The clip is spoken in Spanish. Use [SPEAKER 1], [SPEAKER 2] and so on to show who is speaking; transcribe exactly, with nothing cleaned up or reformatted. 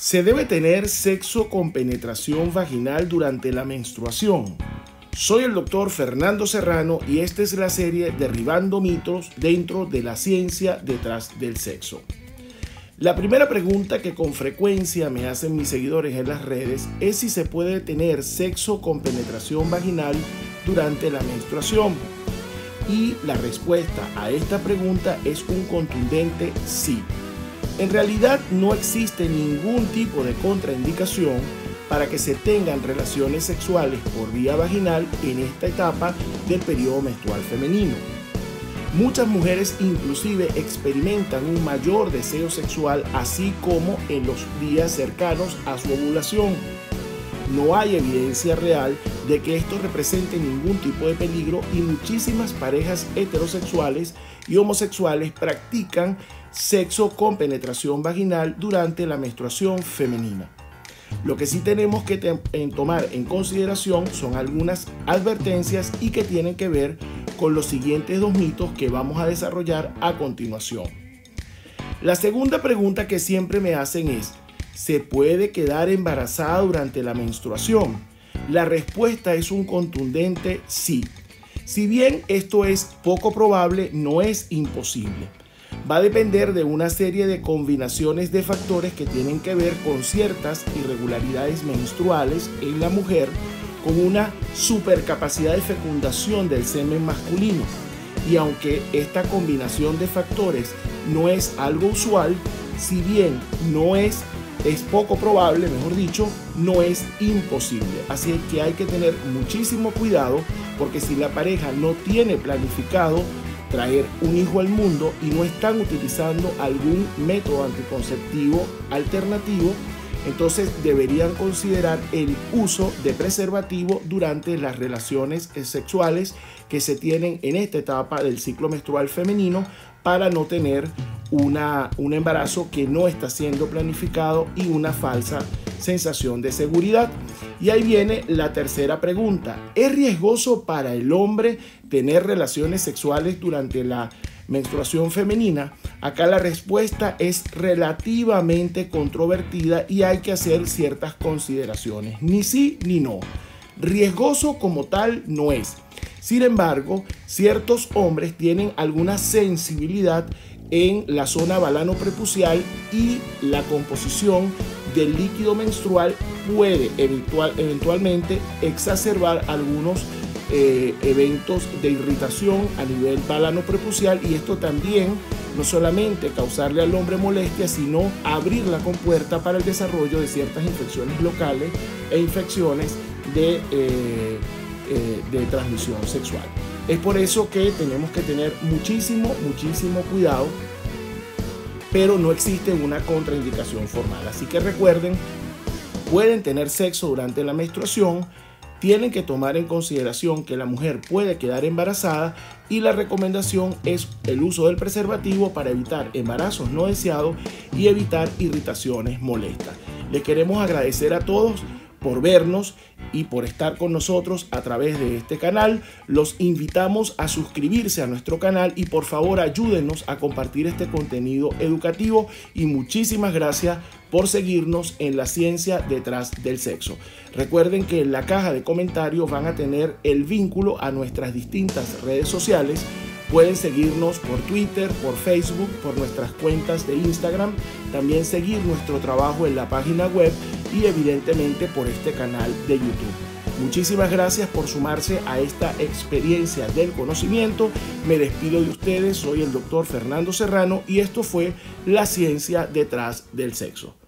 [SPEAKER 1] ¿Se debe tener sexo con penetración vaginal durante la menstruación? Soy el doctor Fernando Serrano y esta es la serie Derribando mitos dentro de la ciencia detrás del sexo. La primera pregunta que con frecuencia me hacen mis seguidores en las redes es si se puede tener sexo con penetración vaginal durante la menstruación. Y la respuesta a esta pregunta es un contundente sí. En realidad no existe ningún tipo de contraindicación para que se tengan relaciones sexuales por vía vaginal en esta etapa del periodo menstrual femenino. Muchas mujeres inclusive experimentan un mayor deseo sexual así como en los días cercanos a su ovulación. No hay evidencia real de que esto represente ningún tipo de peligro y muchísimas parejas heterosexuales y homosexuales practican sexo con penetración vaginal durante la menstruación femenina. Lo que sí tenemos que te en tomar en consideración son algunas advertencias y que tienen que ver con los siguientes dos mitos que vamos a desarrollar a continuación. La segunda pregunta que siempre me hacen es: ¿se puede quedar embarazada durante la menstruación? La respuesta es un contundente sí. Si bien esto es poco probable, no es imposible. Va a depender de una serie de combinaciones de factores que tienen que ver con ciertas irregularidades menstruales en la mujer, con una supercapacidad de fecundación del semen masculino. Y aunque esta combinación de factores no es algo usual, si bien no es, es poco probable, mejor dicho, no es imposible. Así que hay que tener muchísimo cuidado, porque si la pareja no tiene planificado traer un hijo al mundo y no están utilizando algún método anticonceptivo alternativo, entonces deberían considerar el uso de preservativo durante las relaciones sexuales que se tienen en esta etapa del ciclo menstrual femenino para no tener una, un embarazo que no está siendo planificado y una falsa sensación de seguridad. Y ahí viene la tercera pregunta: ¿es riesgoso para el hombre tener relaciones sexuales durante la menstruación femenina? Acá la respuesta es relativamente controvertida y hay que hacer ciertas consideraciones. Ni sí ni no. Riesgoso como tal no es. Sin embargo, ciertos hombres tienen alguna sensibilidad en la zona balano-prepucial y la composición del líquido menstrual puede eventual, eventualmente exacerbar algunos eh, eventos de irritación a nivel balano-prepucial, y esto también no solamente causarle al hombre molestia, sino abrir la compuerta para el desarrollo de ciertas infecciones locales e infecciones de, eh, eh, de transmisión sexual. Es por eso que tenemos que tener muchísimo, muchísimo cuidado, pero no existe una contraindicación formal. Así que recuerden, pueden tener sexo durante la menstruación, tienen que tomar en consideración que la mujer puede quedar embarazada y la recomendación es el uso del preservativo para evitar embarazos no deseados y evitar irritaciones molestas. Les queremos agradecer a todos por vernos y por estar con nosotros a través de este canal. Los invitamos a suscribirse a nuestro canal y por favor ayúdenos a compartir este contenido educativo, y muchísimas gracias por seguirnos en la ciencia detrás del sexo. Recuerden que en la caja de comentarios van a tener el vínculo a nuestras distintas redes sociales. Pueden seguirnos por Twitter, por Facebook, por nuestras cuentas de Instagram, también seguir nuestro trabajo en la página web y evidentemente por este canal de YouTube. Muchísimas gracias por sumarse a esta experiencia del conocimiento. Me despido de ustedes, soy el doctor Fernando Serrano y esto fue La Ciencia Detrás del Sexo.